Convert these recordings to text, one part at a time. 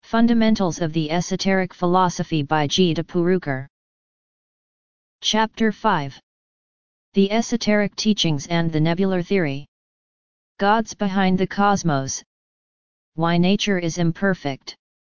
Fundamentals of the Esoteric Philosophy by G. de Purukar. Chapter 5. The Esoteric Teachings and the Nebular Theory. Gods behind the cosmos. Why nature is imperfect.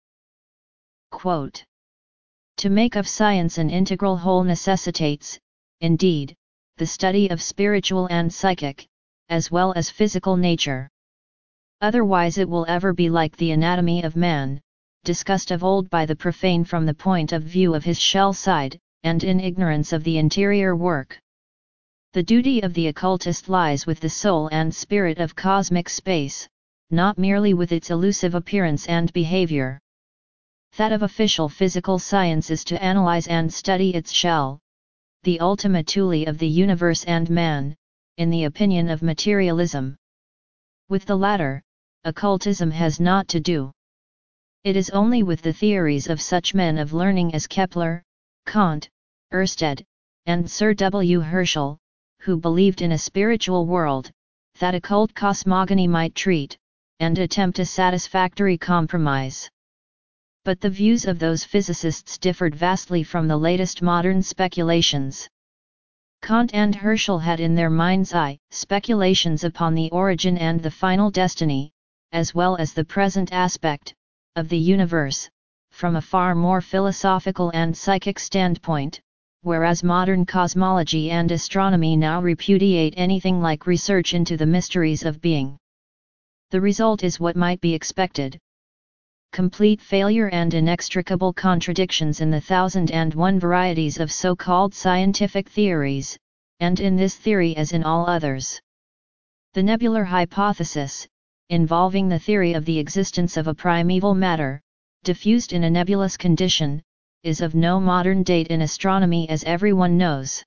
Quote. To make of science an integral whole necessitates, indeed, the study of spiritual and psychic, as well as physical nature. Otherwise it will ever be like the anatomy of man, discussed of old by the profane from the point of view of his shell side, and in ignorance of the interior work. The duty of the occultist lies with the soul and spirit of cosmic space, not merely with its elusive appearance and behavior. That of official physical science is to analyze and study its shell, the ultima thule of the universe and man, in the opinion of materialism. With the latter, occultism has naught to do. It is only with the theories of such men of learning as Kepler, Kant, Ørsted, and Sir W. Herschel, who believed in a spiritual world, that occult cosmogony might treat, and attempt a satisfactory compromise. But the views of those physicists differed vastly from the latest modern speculations. Kant and Herschel had in their mind's eye speculations upon the origin and the final destiny, as well as the present aspect, of the universe, from a far more philosophical and psychic standpoint, whereas modern cosmology and astronomy now repudiate anything like research into the mysteries of being. The result is what might be expected. Complete failure and inextricable contradictions in the 1001 varieties of so-called scientific theories, and in this theory as in all others. The nebular hypothesis, involving the theory of the existence of a primeval matter, diffused in a nebulous condition, is of no modern date in astronomy, as everyone knows.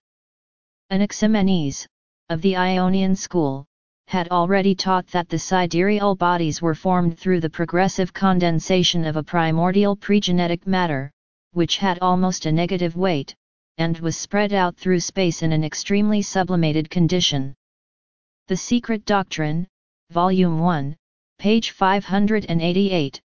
Anaximenes, of the Ionian school, had already taught that the sidereal bodies were formed through the progressive condensation of a primordial pregenetic matter, which had almost a negative weight, and was spread out through space in an extremely sublimated condition. The Secret Doctrine, Volume 1, page 588,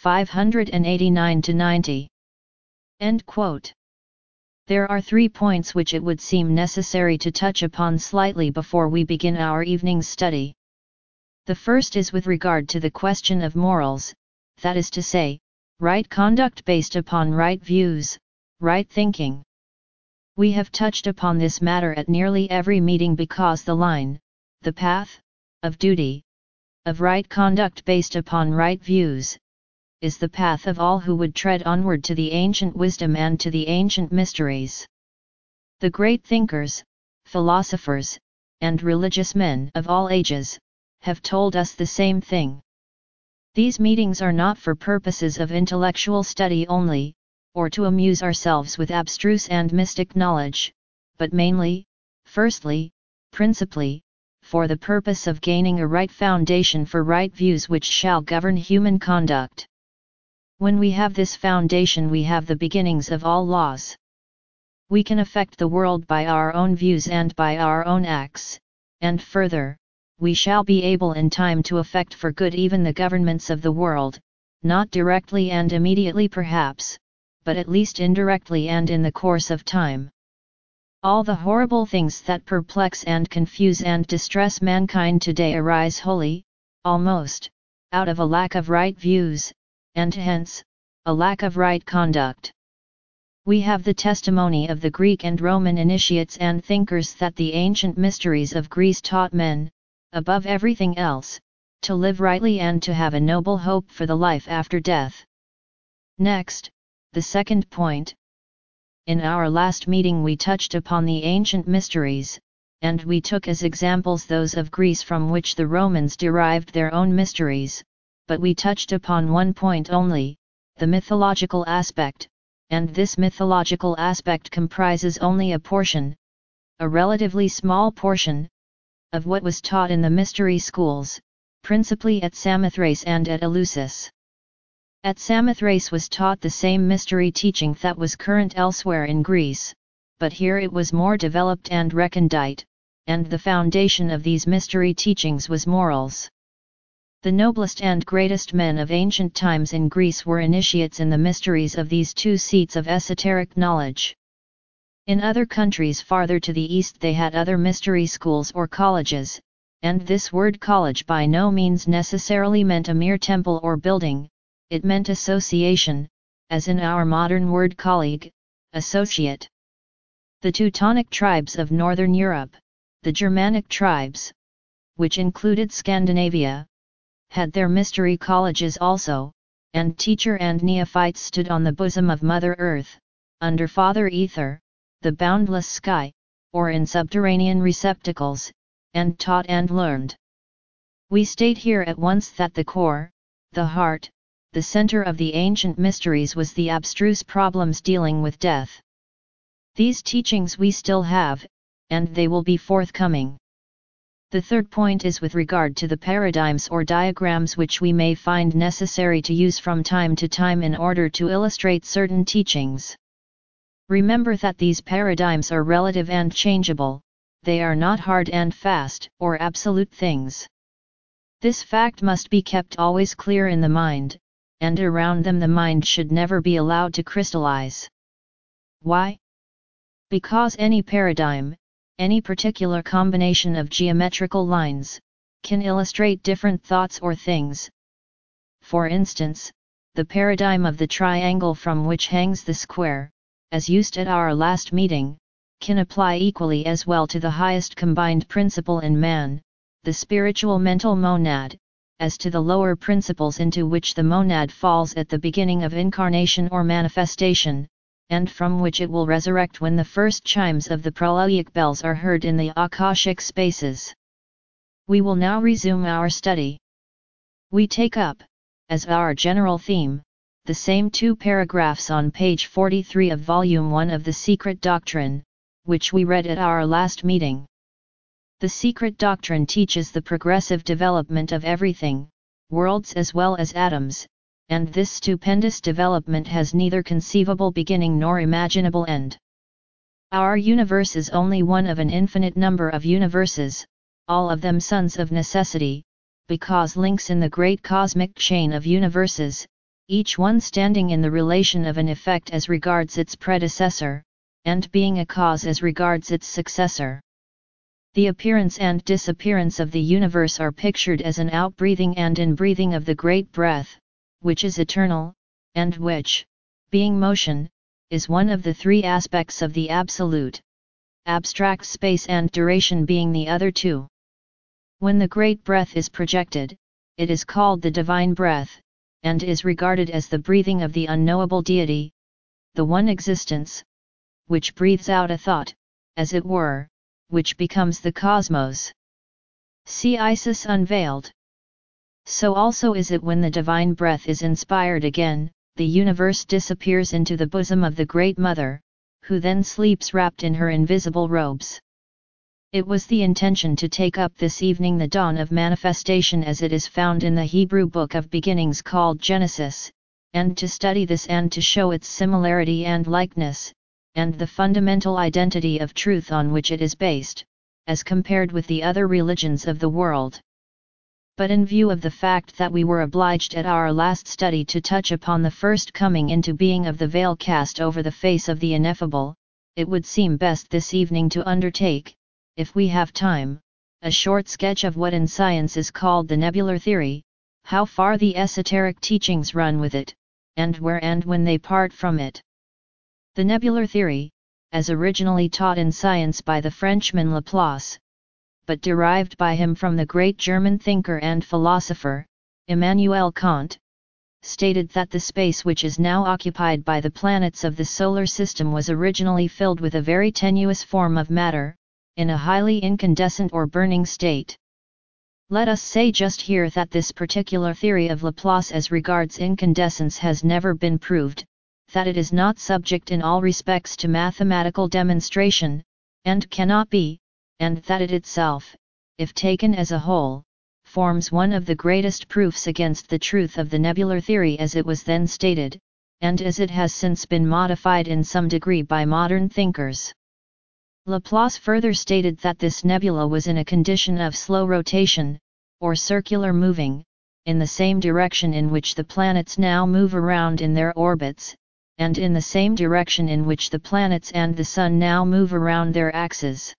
589-90. End quote. There are 3 points which it would seem necessary to touch upon slightly before we begin our evening's study. The first is with regard to the question of morals, that is to say, right conduct based upon right views, right thinking. We have touched upon this matter at nearly every meeting because the line, the path, of duty, of right conduct based upon right views, is the path of all who would tread onward to the ancient wisdom and to the ancient mysteries. The great thinkers, philosophers, and religious men of all ages, have told us the same thing. These meetings are not for purposes of intellectual study only, or to amuse ourselves with abstruse and mystic knowledge, but mainly, firstly, principally, for the purpose of gaining a right foundation for right views which shall govern human conduct. When we have this foundation, we have the beginnings of all laws. We can affect the world by our own views and by our own acts, and further, we shall be able in time to affect for good even the governments of the world, not directly and immediately perhaps, but at least indirectly and in the course of time. All the horrible things that perplex and confuse and distress mankind today arise wholly, almost, out of a lack of right views, and hence, a lack of right conduct. We have the testimony of the Greek and Roman initiates and thinkers that the ancient mysteries of Greece taught men, above everything else, to live rightly and to have a noble hope for the life after death. Next, the second point. In our last meeting we touched upon the ancient mysteries, and we took as examples those of Greece from which the Romans derived their own mysteries, but we touched upon one point only, the mythological aspect, and this mythological aspect comprises only a portion, a relatively small portion, of what was taught in the mystery schools, principally at Samothrace and at Eleusis. At Samothrace was taught the same mystery teaching that was current elsewhere in Greece, but here it was more developed and recondite, and the foundation of these mystery teachings was morals. The noblest and greatest men of ancient times in Greece were initiates in the mysteries of these two seats of esoteric knowledge. In other countries farther to the east they had other mystery schools or colleges, and this word college by no means necessarily meant a mere temple or building, it meant association, as in our modern word colleague, associate. The Teutonic tribes of northern Europe, the Germanic tribes, which included Scandinavia, had their mystery colleges also, and teacher and neophytes stood on the bosom of Mother Earth, under Father Ether, the boundless sky, or in subterranean receptacles, and taught and learned. We state here at once that the core, the heart, the center of the ancient mysteries was the abstruse problems dealing with death. These teachings we still have, and they will be forthcoming. The third point is with regard to the paradigms or diagrams which we may find necessary to use from time to time in order to illustrate certain teachings. Remember that these paradigms are relative and changeable, they are not hard and fast or absolute things. This fact must be kept always clear in the mind, and around them the mind should never be allowed to crystallize. Why? Because any paradigm, any particular combination of geometrical lines, can illustrate different thoughts or things. For instance, the paradigm of the triangle from which hangs the square, as used at our last meeting, can apply equally as well to the highest combined principle in man, the spiritual mental monad, as to the lower principles into which the monad falls at the beginning of incarnation or manifestation, and from which it will resurrect when the first chimes of the pralaic bells are heard in the akashic spaces. We will now resume our study. We take up, as our general theme, the same two paragraphs on page 43 of Volume 1 of The Secret Doctrine, which we read at our last meeting. The Secret Doctrine teaches the progressive development of everything, worlds as well as atoms, and this stupendous development has neither conceivable beginning nor imaginable end. Our universe is only one of an infinite number of universes, all of them sons of necessity, because links in the great cosmic chain of universes, each one standing in the relation of an effect as regards its predecessor, and being a cause as regards its successor. The appearance and disappearance of the universe are pictured as an outbreathing and inbreathing of the great breath, which is eternal, and which, being motion, is one of the three aspects of the absolute, abstract space and duration being the other two. When the great breath is projected, it is called the divine breath, and is regarded as the breathing of the unknowable deity, the one existence, which breathes out a thought, as it were, which becomes the cosmos. See Isis Unveiled. So also is it when the divine breath is inspired again, the universe disappears into the bosom of the Great Mother, who then sleeps wrapped in her invisible robes. It was the intention to take up this evening the dawn of manifestation as it is found in the Hebrew book of beginnings called Genesis, and to study this and to show its similarity and likeness, and the fundamental identity of truth on which it is based, as compared with the other religions of the world. But in view of the fact that we were obliged at our last study to touch upon the first coming into being of the veil cast over the face of the ineffable, it would seem best this evening to undertake, if we have time, a short sketch of what in science is called the nebular theory, how far the esoteric teachings run with it, and where and when they part from it. The nebular theory, as originally taught in science by the Frenchman Laplace, but derived by him from the great German thinker and philosopher, Immanuel Kant, stated that the space which is now occupied by the planets of the solar system was originally filled with a very tenuous form of matter, in a highly incandescent or burning state. Let us say just here that this particular theory of Laplace as regards incandescence has never been proved, that it is not subject in all respects to mathematical demonstration, and cannot be, and that it itself, if taken as a whole, forms one of the greatest proofs against the truth of the nebular theory as it was then stated, and as it has since been modified in some degree by modern thinkers. Laplace further stated that this nebula was in a condition of slow rotation, or circular moving, in the same direction in which the planets now move around in their orbits, and in the same direction in which the planets and the Sun now move around their axes.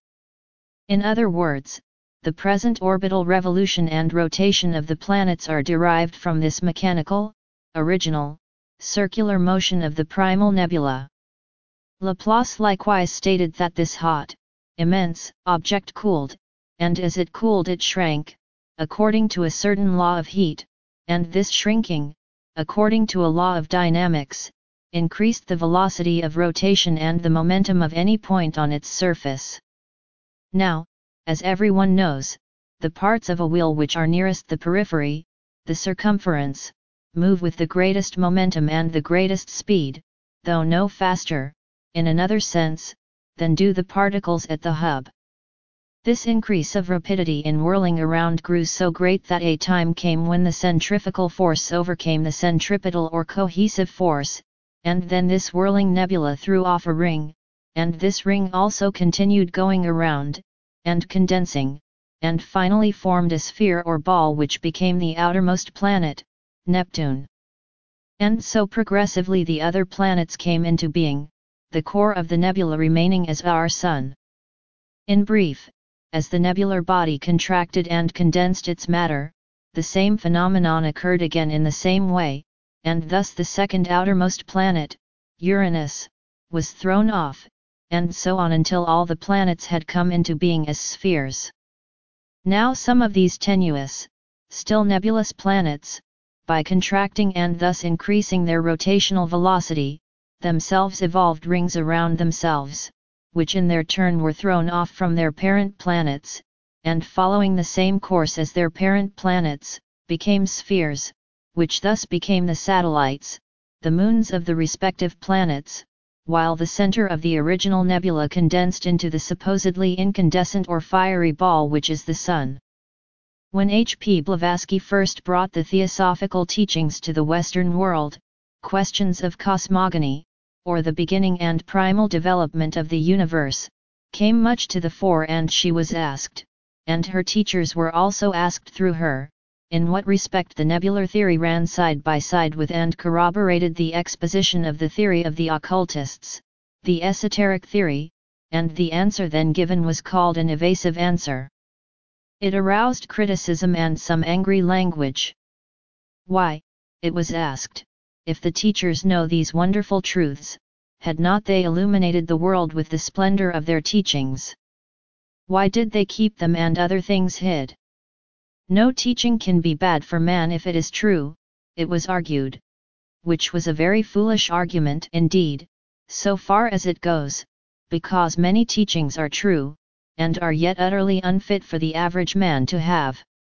In other words, the present orbital revolution and rotation of the planets are derived from this mechanical, original, circular motion of the primal nebula. Laplace likewise stated that this hot, immense object cooled, and as it cooled it shrank, according to a certain law of heat, and this shrinking, according to a law of dynamics, increased the velocity of rotation and the momentum of any point on its surface. Now, as everyone knows, the parts of a wheel which are nearest the periphery, the circumference, move with the greatest momentum and the greatest speed, though no faster, in another sense, than do the particles at the hub. This increase of rapidity in whirling around grew so great that a time came when the centrifugal force overcame the centripetal or cohesive force, and then this whirling nebula threw off a ring, and this ring also continued going around, and condensing, and finally formed a sphere or ball which became the outermost planet, Neptune. And so progressively the other planets came into being, the core of the nebula remaining as our Sun. In brief, as the nebular body contracted and condensed its matter, the same phenomenon occurred again in the same way, and thus the second outermost planet, Uranus, was thrown off, and so on until all the planets had come into being as spheres. Now some of these tenuous, still nebulous planets, by contracting and thus increasing their rotational velocity, themselves evolved rings around themselves, which in their turn were thrown off from their parent planets, and following the same course as their parent planets, became spheres, which thus became the satellites, the moons of the respective planets, while the center of the original nebula condensed into the supposedly incandescent or fiery ball which is the Sun. When H. P. Blavatsky first brought the theosophical teachings to the Western world, questions of cosmogony, or the beginning and primal development of the universe, came much to the fore, and she was asked, and her teachers were also asked through her, in what respect the nebular theory ran side by side with and corroborated the exposition of the theory of the occultists, the esoteric theory, and the answer then given was called an evasive answer. It aroused criticism and some angry language. Why, it was asked, if the teachers know these wonderful truths, had not they illuminated the world with the splendor of their teachings? Why did they keep them and other things hid? No teaching can be bad for man if it is true, it was argued. Which was a very foolish argument indeed, so far as it goes, because many teachings are true, and are yet utterly unfit for the average man to have.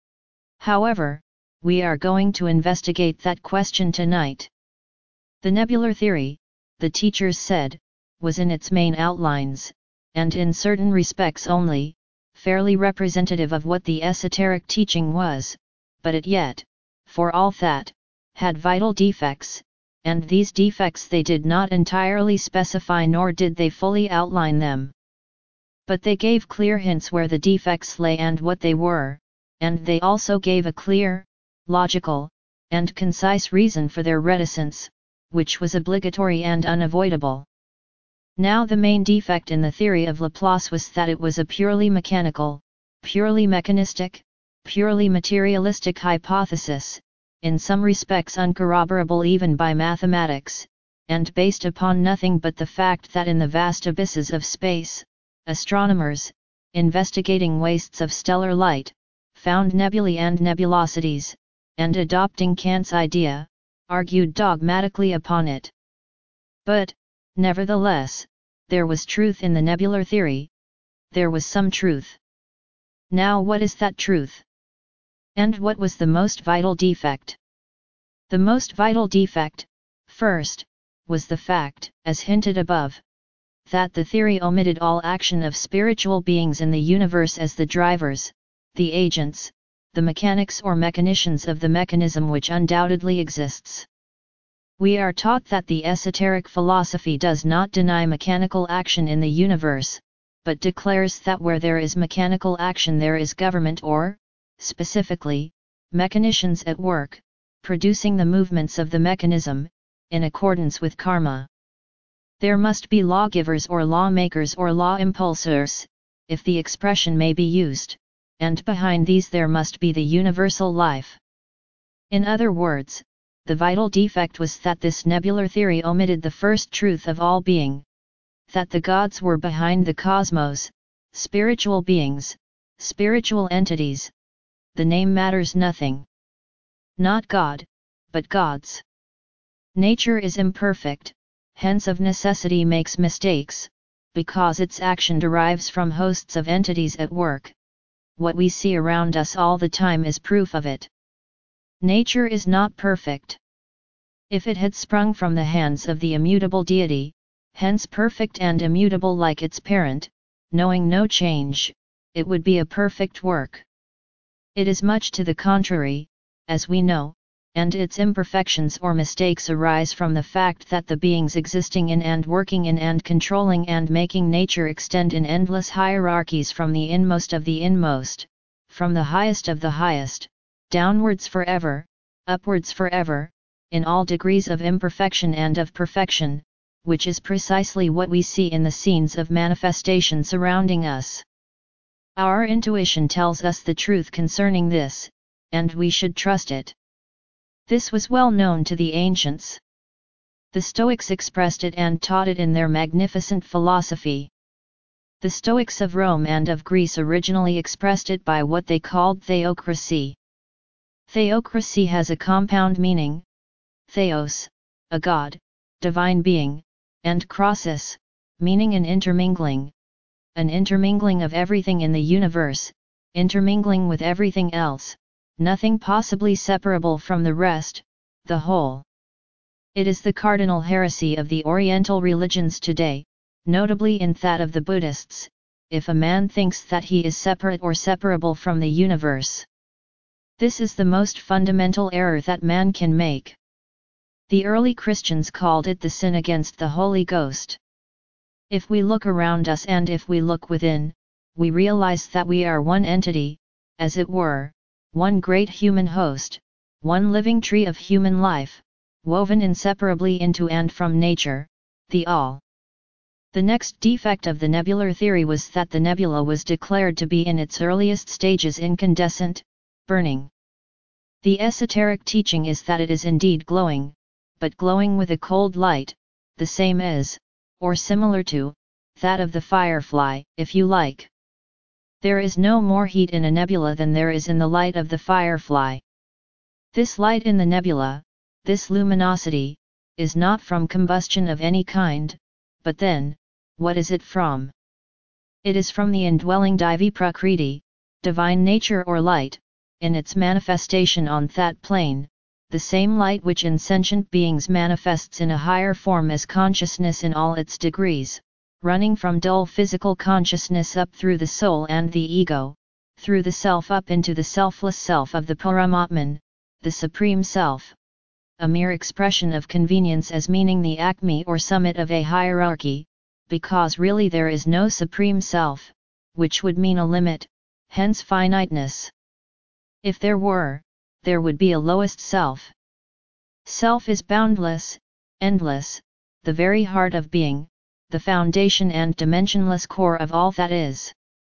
However, we are going to investigate that question tonight. The nebular theory, the teachers said, was in its main outlines, and in certain respects only, fairly representative of what the esoteric teaching was, but it yet, for all that, had vital defects, and these defects they did not entirely specify nor did they fully outline them. But they gave clear hints where the defects lay and what they were, and they also gave a clear, logical, and concise reason for their reticence, which was obligatory and unavoidable. Now the main defect in the theory of Laplace was that it was a purely mechanical, purely mechanistic, purely materialistic hypothesis, in some respects uncorroborable even by mathematics, and based upon nothing but the fact that in the vast abysses of space, astronomers, investigating wastes of stellar light, found nebulae and nebulosities, and adopting Kant's idea, argued dogmatically upon it. But, nevertheless, there was truth in the nebular theory, there was some truth. Now what is that truth? And what was the most vital defect? The most vital defect, first, was the fact, as hinted above, that the theory omitted all action of spiritual beings in the universe as the drivers, the agents, the mechanics or mechanicians of the mechanism which undoubtedly exists. We are taught that the esoteric philosophy does not deny mechanical action in the universe, but declares that where there is mechanical action there is government or, specifically, mechanicians at work, producing the movements of the mechanism, in accordance with karma. There must be lawgivers or lawmakers or law impulsors, if the expression may be used, and behind these there must be the universal life. In other words, the vital defect was that this nebular theory omitted the first truth of all being, that the gods were behind the cosmos, spiritual beings, spiritual entities. The name matters nothing. Not God, but gods. Nature is imperfect, hence of necessity makes mistakes, because its action derives from hosts of entities at work. What we see around us all the time is proof of it. Nature is not perfect. If it had sprung from the hands of the immutable deity, hence perfect and immutable like its parent, knowing no change, it would be a perfect work. It is much to the contrary, as we know, and its imperfections or mistakes arise from the fact that the beings existing in and working in and controlling and making nature extend in endless hierarchies from the inmost of the inmost, from the highest of the highest, downwards forever, upwards forever, in all degrees of imperfection and of perfection, which is precisely what we see in the scenes of manifestation surrounding us. Our intuition tells us the truth concerning this, and we should trust it. This was well known to the ancients. The Stoics expressed it and taught it in their magnificent philosophy. The Stoics of Rome and of Greece originally expressed it by what they called theocracy. Theocracy has a compound meaning: theos, a god, divine being, and krasis, meaning an intermingling of everything in the universe, intermingling with everything else, nothing possibly separable from the rest, the whole. It is the cardinal heresy of the Oriental religions today, notably in that of the Buddhists, if a man thinks that he is separate or separable from the universe. This is the most fundamental error that man can make. The early Christians called it the sin against the Holy Ghost. If we look around us and if we look within, we realize that we are one entity, as it were, one great human host, one living tree of human life, woven inseparably into and from nature, the All. The next defect of the nebular theory was that the nebula was declared to be in its earliest stages incandescent, burning. The esoteric teaching is that it is indeed glowing, but glowing with a cold light, the same as, or similar to, that of the firefly, if you like. There is no more heat in a nebula than there is in the light of the firefly. This light in the nebula, this luminosity, is not from combustion of any kind, but then, what is it from? It is from the indwelling Divi Prakriti, divine nature or light, in its manifestation on that plane, the same light which in sentient beings manifests in a higher form as consciousness in all its degrees, running from dull physical consciousness up through the soul and the ego, through the self up into the selfless self of the Paramatman, the Supreme Self. A mere expression of convenience as meaning the acme or summit of a hierarchy, because really there is no Supreme Self, which would mean a limit, hence finiteness. If there were, there would be a lowest self. Self is boundless, endless, the very heart of being, the foundation and dimensionless core of all that is.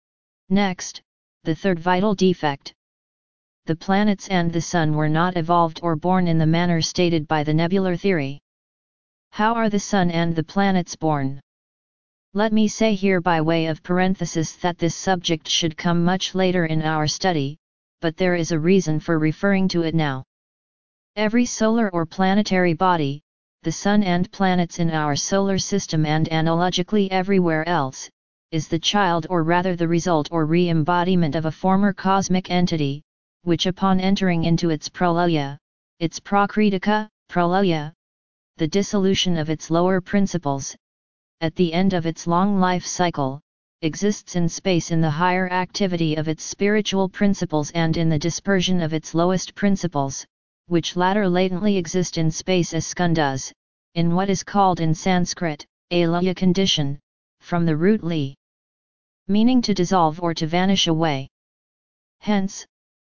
Next, the third vital defect. The planets and the sun were not evolved or born in the manner stated by the nebular theory. How are the sun and the planets born? Let me say here by way of parenthesis that this subject should come much later in our study, but there is a reason for referring to it now. Every solar or planetary body, the sun and planets in our solar system and analogically everywhere else, is the child or rather the result or re-embodiment of a former cosmic entity, which upon entering into its pralaya, its prakritika, pralaya, the dissolution of its lower principles, at the end of its long life cycle, exists in space in the higher activity of its spiritual principles and in the dispersion of its lowest principles, which latter latently exist in space as skandhas, in what is called in Sanskrit, a laya condition, from the root li, meaning to dissolve or to vanish away. Hence,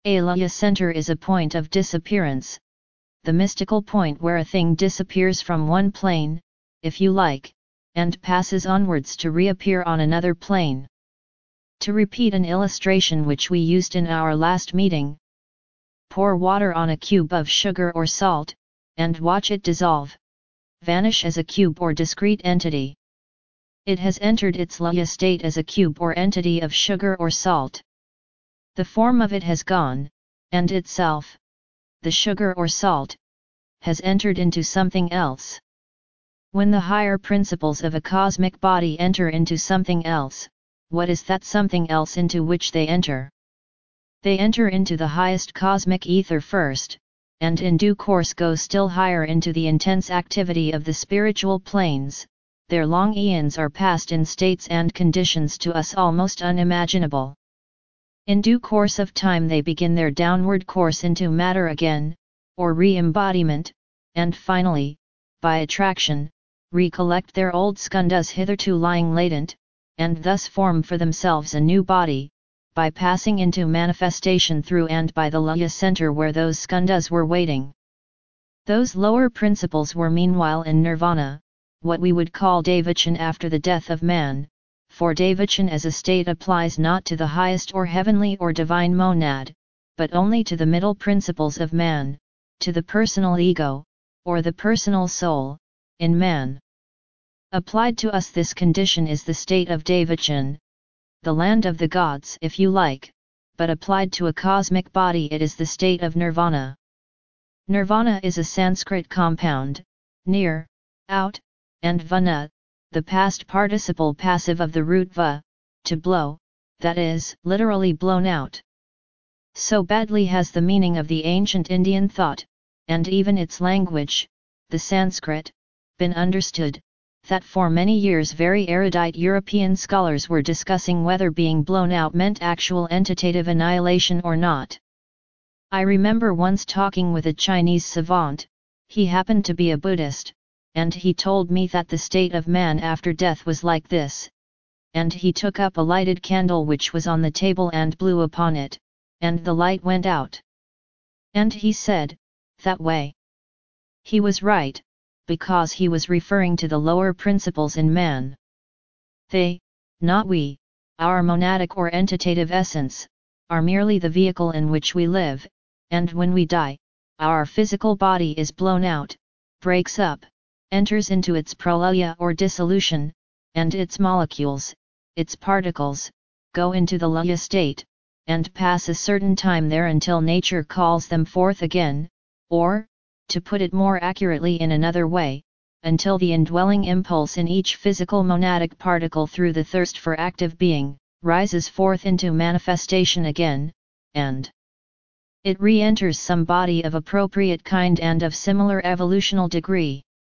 A laya center is a point of disappearance, the mystical point where a thing disappears from one plane, if you like, and passes onwards to reappear on another plane. To repeat an illustration which we used in our last meeting, pour water on a cube of sugar or salt, and watch it dissolve, vanish as a cube or discrete entity. It has entered its laya state as a cube or entity of sugar or salt. The form of it has gone, and itself, the sugar or salt, has entered into something else. When the higher principles of a cosmic body enter into something else, what is that something else into which they enter? They enter into the highest cosmic ether first, and in due course go still higher into the intense activity of the spiritual planes. Their long eons are passed in states and conditions to us almost unimaginable. In due course of time they begin their downward course into matter again, or re-embodiment, and finally, by attraction, recollect their old skandhas hitherto lying latent, and thus form for themselves a new body, by passing into manifestation through and by the laya center where those skandhas were waiting. Those lower principles were meanwhile in nirvana, what we would call devachan after the death of man, for devachan as a state applies not to the highest or heavenly or divine monad, but only to the middle principles of man, to the personal ego, or the personal soul, in man. Applied to us this condition is the state of devachan, the land of the gods if you like, but applied to a cosmic body it is the state of nirvana. Nirvana is a Sanskrit compound, near, out, and vana, the past participle passive of the root va, to blow, that is, literally blown out. So badly has the meaning of the ancient Indian thought, and even its language, the Sanskrit, been understood, that for many years very erudite European scholars were discussing whether being blown out meant actual entitative annihilation or not. I remember once talking with a Chinese savant, he happened to be a Buddhist, and he told me that the state of man after death was like this, and he took up a lighted candle which was on the table and blew upon it, and the light went out. And he said, that way. He was right, because he was referring to the lower principles in man. They, not we, our monadic or entitative essence, are merely the vehicle in which we live, and when we die, our physical body is blown out, breaks up, enters into its pralaya or dissolution, and its molecules, its particles, go into the laya state, and pass a certain time there until nature calls them forth again, or, to put it more accurately in another way, until the indwelling impulse in each physical monadic particle through the thirst for active being, rises forth into manifestation again, and it re-enters some body of appropriate kind and of similar evolutional degree.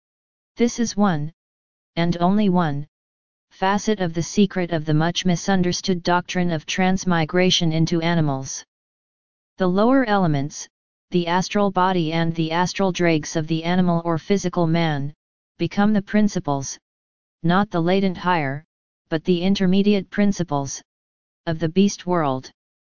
This is one, and only one, facet of the secret of the much misunderstood doctrine of transmigration into animals. The lower elements, the astral body and the astral dregs of the animal or physical man, become the principles, not the latent higher, but the intermediate principles, of the beast world.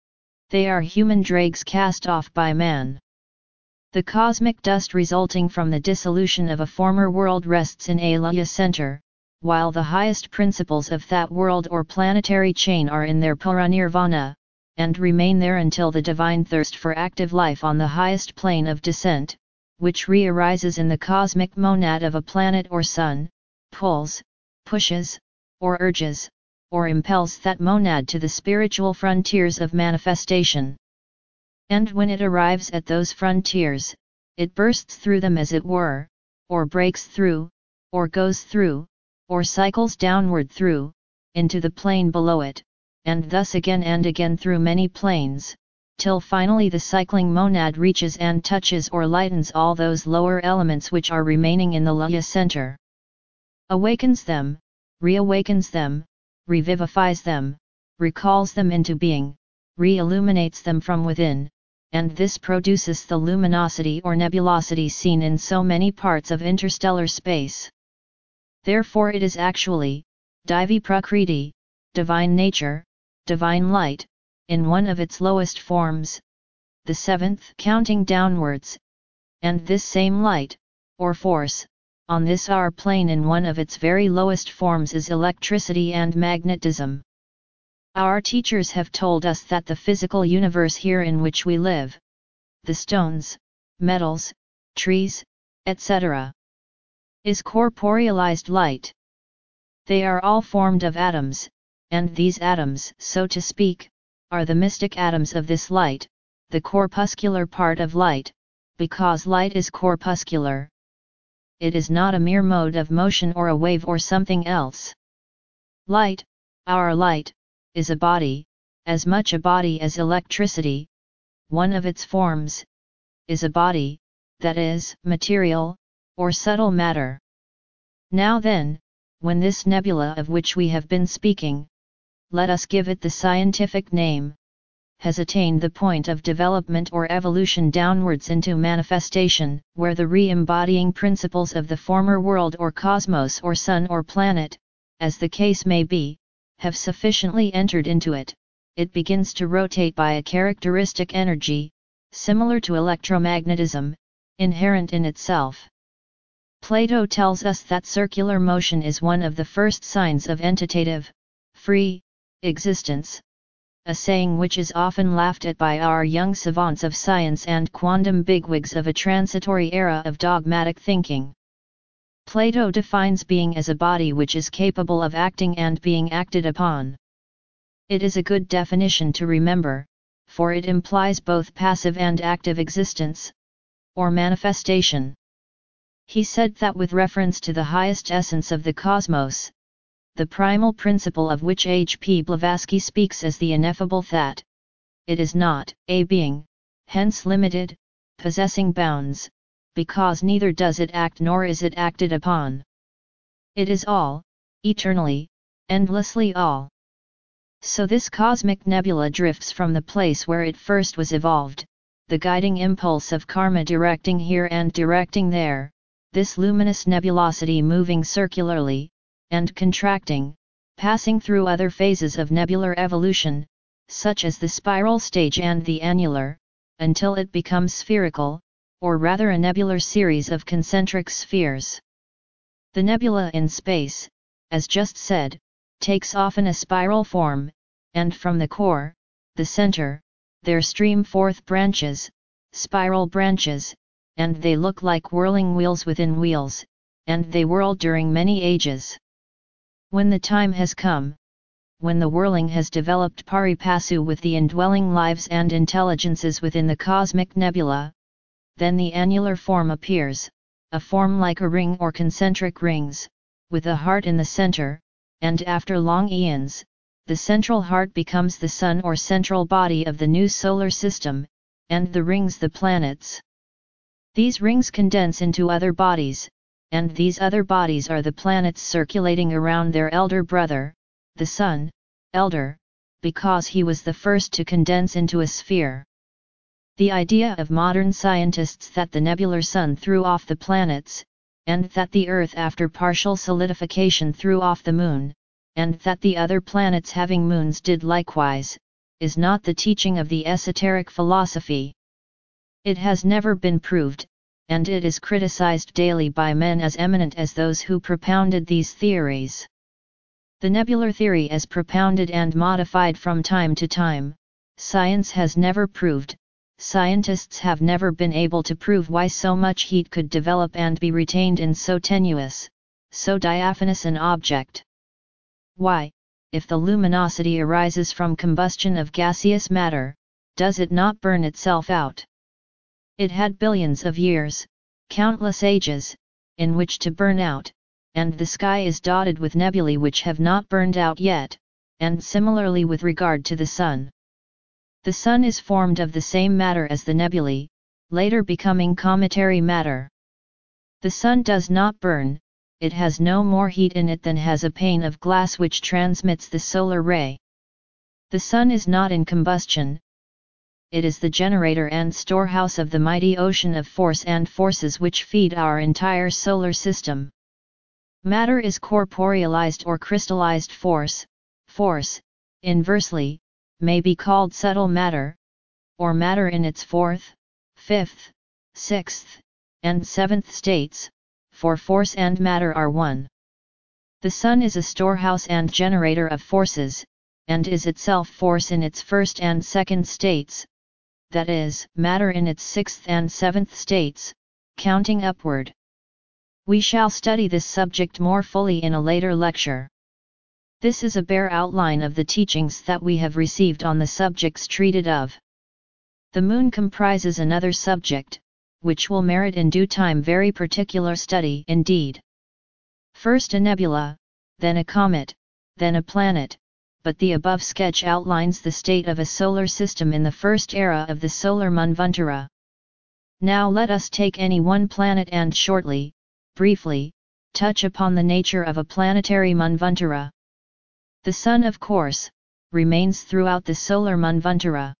They are human dregs cast off by man. The cosmic dust resulting from the dissolution of a former world rests in a laya center, while the highest principles of that world or planetary chain are in their paranirvana, and remain there until the divine thirst for active life on the highest plane of descent, which re-arises in the cosmic monad of a planet or sun, pulls, pushes, or urges, or impels that monad to the spiritual frontiers of manifestation. And when it arrives at those frontiers, it bursts through them as it were, or breaks through, or goes through, or cycles downward through, into the plane below it, and thus again and again through many planes, till finally the cycling monad reaches and touches or lightens all those lower elements which are remaining in the laya center. Awakens them, reawakens them, revivifies them, recalls them into being, re-illuminates them from within, and this produces the luminosity or nebulosity seen in so many parts of interstellar space. Therefore it is actually, Divi Prakriti, divine nature, divine light, in one of its lowest forms, the seventh counting downwards, and this same light, or force, on this our plane in one of its very lowest forms is electricity and magnetism. Our teachers have told us that the physical universe here in which we live, the stones, metals, trees, etc., is corporealized light. They are all formed of atoms, and these atoms, so to speak, are the mystic atoms of this light, the corpuscular part of light, because light is corpuscular. It is not a mere mode of motion or a wave or something else. Light, our light, is a body, as much a body as electricity, one of its forms, is a body, that is, material, or subtle matter. Now then, when this nebula of which we have been speaking, let us give it the scientific name, has attained the point of development or evolution downwards into manifestation, where the re-embodying principles of the former world or cosmos or sun or planet, as the case may be, have sufficiently entered into it, it begins to rotate by a characteristic energy, similar to electromagnetism, inherent in itself. Plato tells us that circular motion is one of the first signs of entitative, free, existence, a saying which is often laughed at by our young savants of science and quondam bigwigs of a transitory era of dogmatic thinking. Plato defines being as a body which is capable of acting and being acted upon. It is a good definition to remember, for it implies both passive and active existence, or manifestation. He said that with reference to the highest essence of the cosmos, the primal principle of which H. P. Blavatsky speaks as the ineffable that, it is not a being, hence limited, possessing bounds, because neither does it act nor is it acted upon. It is all, eternally, endlessly all. So this cosmic nebula drifts from the place where it first was evolved, the guiding impulse of karma directing here and directing there, this luminous nebulosity moving circularly, and contracting, passing through other phases of nebular evolution, such as the spiral stage and the annular, until it becomes spherical, or rather a nebular series of concentric spheres. The nebula in space, as just said, takes often a spiral form, and from the core, the center, there stream forth branches, spiral branches, and they look like whirling wheels within wheels, and they whirl during many ages. When the time has come, when the whirling has developed pari passu with the indwelling lives and intelligences within the cosmic nebula, then the annular form appears, a form like a ring or concentric rings, with a heart in the center, and after long eons, the central heart becomes the sun or central body of the new solar system, and the rings the planets. These rings condense into other bodies, and these other bodies are the planets circulating around their elder brother, the Sun, elder, because he was the first to condense into a sphere. The idea of modern scientists that the nebular Sun threw off the planets, and that the Earth after partial solidification threw off the Moon, and that the other planets having moons did likewise, is not the teaching of the esoteric philosophy. It has never been proved, and it is criticized daily by men as eminent as those who propounded these theories. The nebular theory as propounded and modified from time to time, science has never proved, scientists have never been able to prove why so much heat could develop and be retained in so tenuous, so diaphanous an object. Why, if the luminosity arises from combustion of gaseous matter, does it not burn itself out? It had billions of years, countless ages, in which to burn out, and the sky is dotted with nebulae which have not burned out yet, and similarly with regard to the Sun. The Sun is formed of the same matter as the nebulae, later becoming cometary matter. The Sun does not burn, it has no more heat in it than has a pane of glass which transmits the solar ray. The Sun is not in combustion. It is the generator and storehouse of the mighty ocean of force and forces which feed our entire solar system. Matter is corporealized or crystallized force, inversely, may be called subtle matter, or matter in its fourth, fifth, sixth, and seventh states, for force and matter are one. The sun is a storehouse and generator of forces, and is itself force in its first and second states, that is, matter in its sixth and seventh states, counting upward. We shall study this subject more fully in a later lecture. This is a bare outline of the teachings that we have received on the subjects treated of. The moon comprises another subject, which will merit in due time very particular study indeed. First a nebula, then a comet, then a planet, but the above sketch outlines the state of a solar system in the first era of the solar Manvantara. Now let us take any one planet and shortly, briefly, touch upon the nature of a planetary Manvantara. The Sun, of course, remains throughout the solar Manvantara.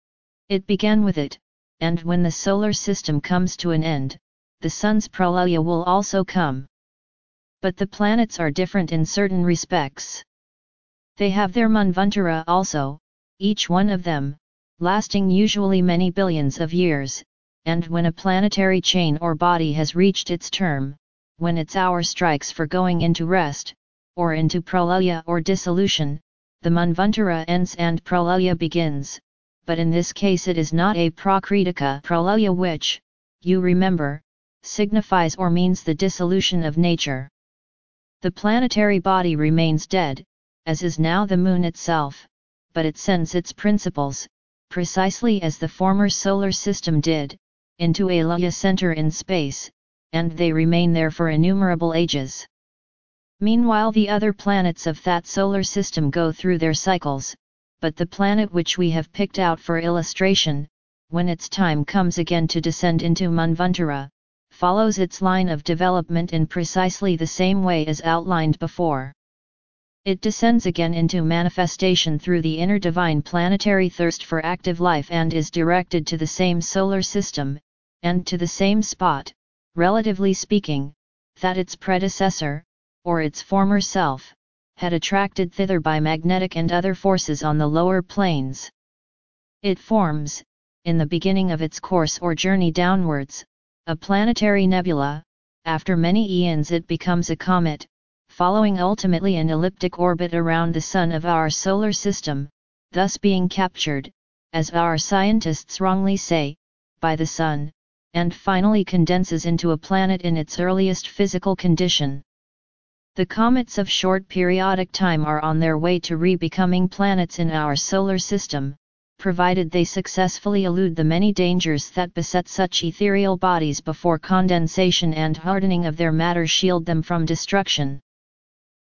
It began with it, and when the solar system comes to an end, the Sun's Pralalaya will also come. But the planets are different in certain respects. They have their Manvantara also, each one of them, lasting usually many billions of years, and when a planetary chain or body has reached its term, when its hour strikes for going into rest, or into Pralalaya or dissolution, the Manvantara ends and Pralalaya begins, but in this case it is not a Prakritika Pralalaya which, you remember, signifies or means the dissolution of nature. The planetary body remains dead, as is now the moon itself, but it sends its principles, precisely as the former solar system did, into a Laya center in space, and they remain there for innumerable ages. Meanwhile the other planets of that solar system go through their cycles, but the planet which we have picked out for illustration, when its time comes again to descend into Manvantara, follows its line of development in precisely the same way as outlined before. It descends again into manifestation through the inner divine planetary thirst for active life and is directed to the same solar system, and to the same spot, relatively speaking, that its predecessor, or its former self, had attracted thither by magnetic and other forces on the lower planes. It forms, in the beginning of its course or journey downwards, a planetary nebula. After many eons it becomes a comet, following ultimately an elliptic orbit around the Sun of our solar system, thus being captured, as our scientists wrongly say, by the Sun, and finally condenses into a planet in its earliest physical condition. The comets of short periodic time are on their way to re-becoming planets in our solar system, provided they successfully elude the many dangers that beset such ethereal bodies before condensation and hardening of their matter shield them from destruction.